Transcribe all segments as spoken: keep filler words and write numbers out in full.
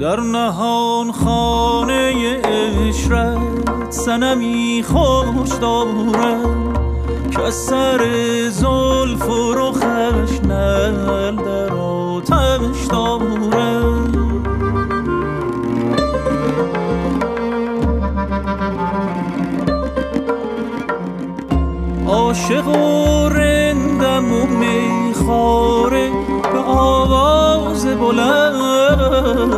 در نهان خانه عشرت صنمی خوش دارم که از سر زلف و رخش نل در آتش دارم. عاشق و رندم و میخواره به آواز بلند،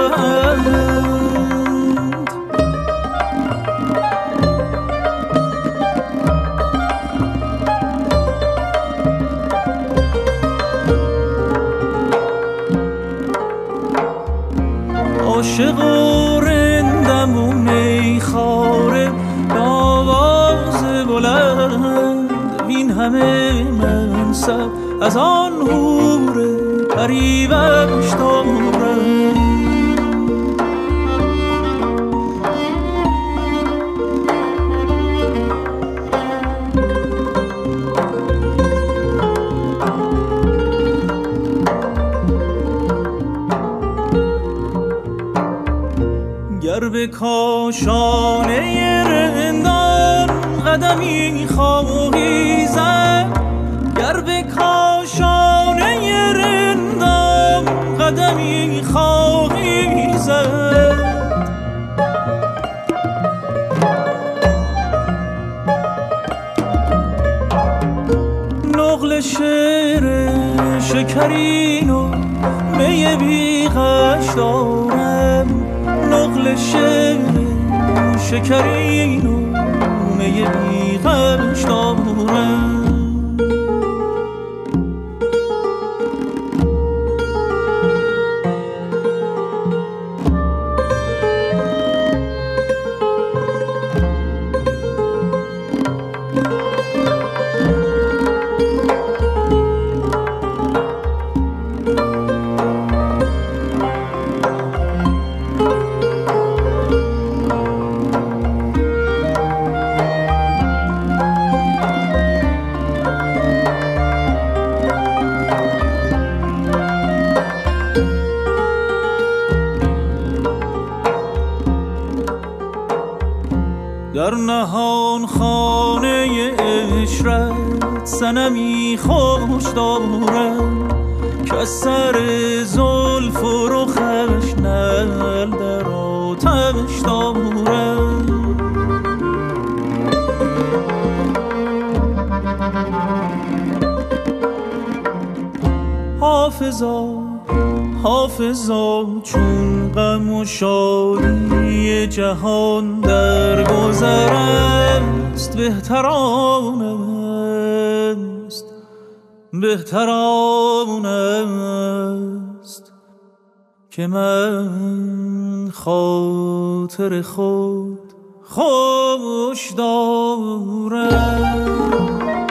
عاشق و رندم و میخواره به آواز بلند. این همه منصب از آن حور پریوش دارم. گر به کاشانه رندان قدمی خواهی زد، گر به کاشانه رندان قدمی خواهی زد، نقل شعر شکرین و می بیغش دارم. نقل شعر شکرین و می بیغش دارم. در نهان خانه عشرت صنمی خوش دارم که از سر زلف و رخش نل در آتش دارم. حافظا حافظا چون غم و شادی جهان در گذر است، بهتران است بهتران است که من خاطر خود خوش دارم.